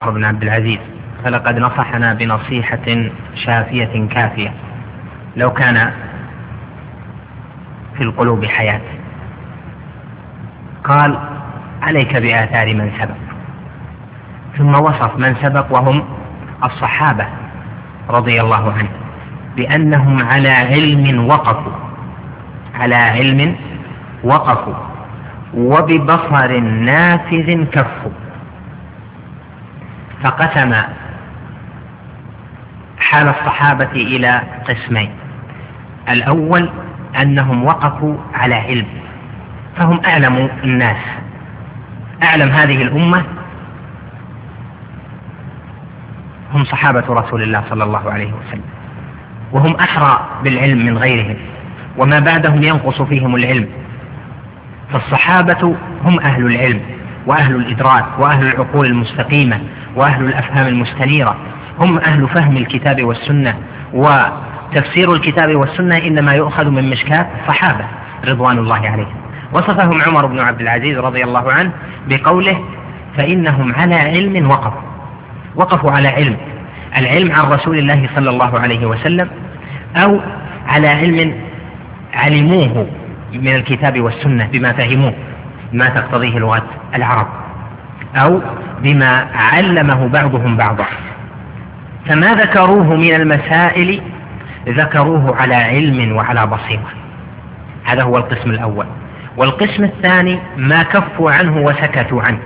عمر بن عبد العزيز، فلقد نصحنا بنصيحة شافية كافية لو كان في القلوب حياة. قال: عليك بآثار من سبق. ثم وصف من سبق وهم الصحابة رضي الله عنهم بأنهم على علم وقفوا وببصر نافذ كفوا. فقسم حال الصحابة إلى قسمين: الأول أنهم وقفوا على علم، فهم أعلم الناس، أعلم هذه الأمة هم صحابة رسول الله صلى الله عليه وسلم، وهم أحرى بالعلم من غيرهم، وما بعدهم ينقص فيهم العلم. فالصحابة هم أهل العلم وأهل الإدراك وأهل العقول المستقيمة وأهل الأفهام المستنيرة، هم أهل فهم الكتاب والسنة، وتفسير الكتاب والسنة إنما يؤخذ من مشكاة الصحابة رضوان الله عليهم. وصفهم عمر بن عبد العزيز رضي الله عنه بقوله: فإنهم على علم وقفوا على علم، العلم عن رسول الله صلى الله عليه وسلم، أو على علم علموه من الكتاب والسنة بما فهموه ما تقتضيه لغة العرب، أو بما علمه بعضهم بعضا. فما ذكروه من المسائل ذكروه على علم وعلى بصيرة. هذا هو القسم الأول. والقسم الثاني ما كفوا عنه وسكتوا عنه.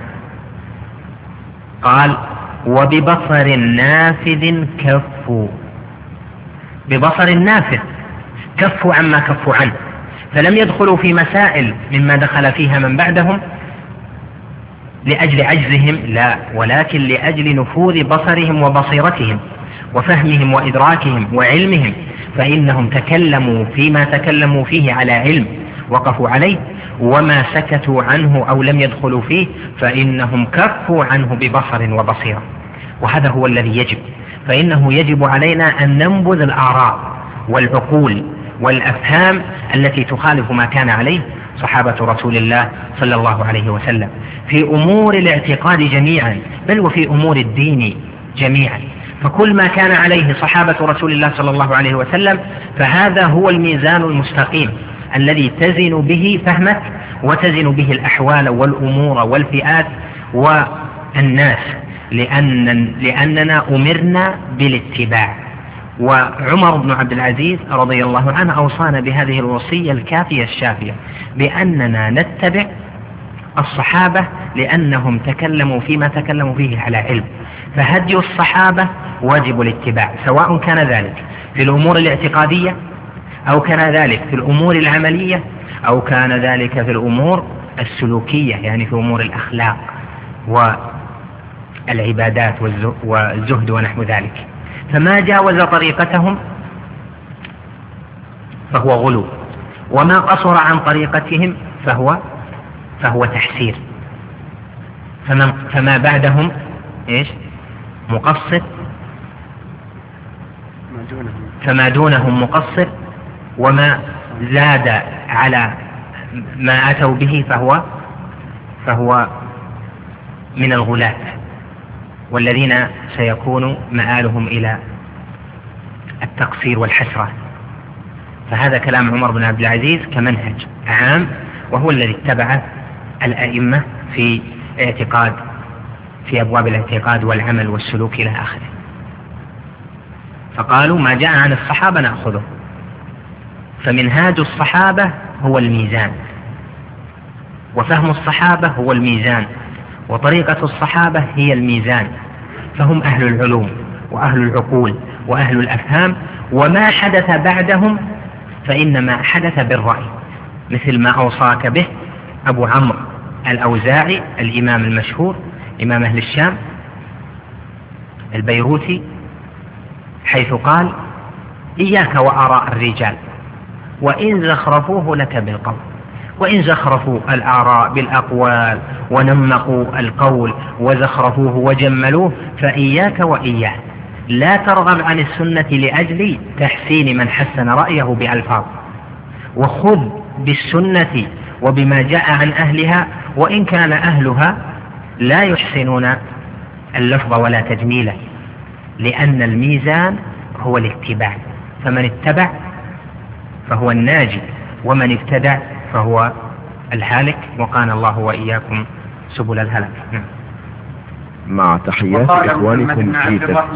قال: وببصر نافذ كفوا. ببصر نافذ كفوا عما كفوا عنه، فلم يدخلوا في مسائل مما دخل فيها من بعدهم لأجل عجزهم، لا، ولكن لأجل نفوذ بصرهم وبصيرتهم وفهمهم وإدراكهم وعلمهم، فإنهم تكلموا فيما تكلموا فيه على علم وقفوا عليه، وما سكتوا عنه أو لم يدخلوا فيه فإنهم كفوا عنه ببصر وبصيرة. وهذا هو الذي يجب، فإنه يجب علينا أن ننبذ الآراء والعقول والأفهام التي تخالف ما كان عليه صحابة رسول الله صلى الله عليه وسلم في أمور الاعتقاد جميعا، بل وفي أمور الدين جميعا. فكل ما كان عليه صحابة رسول الله صلى الله عليه وسلم فهذا هو الميزان المستقيم الذي تزن به فهمك وتزن به الأحوال والأمور والفئات والناس، لأننا أمرنا بالاتباع. وعمر بن عبد العزيز رضي الله عنه أوصانا بهذه الوصية الكافية الشافية بأننا نتبع الصحابة لأنهم تكلموا فيما تكلموا فيه على علم، فهدي الصحابة واجب الاتباع، سواء كان ذلك في الأمور الاعتقادية أو كان ذلك في الأمور العملية أو كان ذلك في الأمور السلوكية، يعني في أمور الأخلاق والعبادات والزهد ونحو ذلك. فما جاوز طريقتهم فهو غلو، وما قصر عن طريقتهم فهو تحسير. فما بعدهم مقصر، فما دونهم مقصر، وما زاد على ما أتوا به فهو من الغلاة، والذين سيكون مآلهم إلى التقصير والحسرة. فهذا كلام عمر بن عبد العزيز كمنهج عام، وهو الذي اتبع الأئمة في أبواب الاعتقاد والعمل والسلوك إلى آخره. فقالوا: ما جاء عن الصحابة نأخذه. فمنهاج الصحابة هو الميزان، وفهم الصحابة هو الميزان، وطريقة الصحابة هي الميزان. فهم أهل العلوم وأهل العقول وأهل الأفهام، وما حدث بعدهم فإنما حدث بالرأي، مثل ما أوصاك به أبو عمرو الأوزاعي الإمام المشهور إمام أهل الشام البيروتي، حيث قال: إياك وآراء الرجال وإن زخرفوه لك بالقول. وإن زخرفوا الآراء بالأقوال ونمقوا القول وزخرفوه وجملوه فإياك وإياه، لا ترغب عن السنة لأجل تحسين من حسن رأيه بألفاظ، وخذ بالسنة وبما جاء عن أهلها وإن كان أهلها لا يحسنون اللفظ ولا تجميله، لأن الميزان هو الاتباع، فمن اتبع فهو الناجي، ومن ابتدع فهو الهالك، وقانا الله وإياكم سبل الهلك. مع تحيات إخوانكم في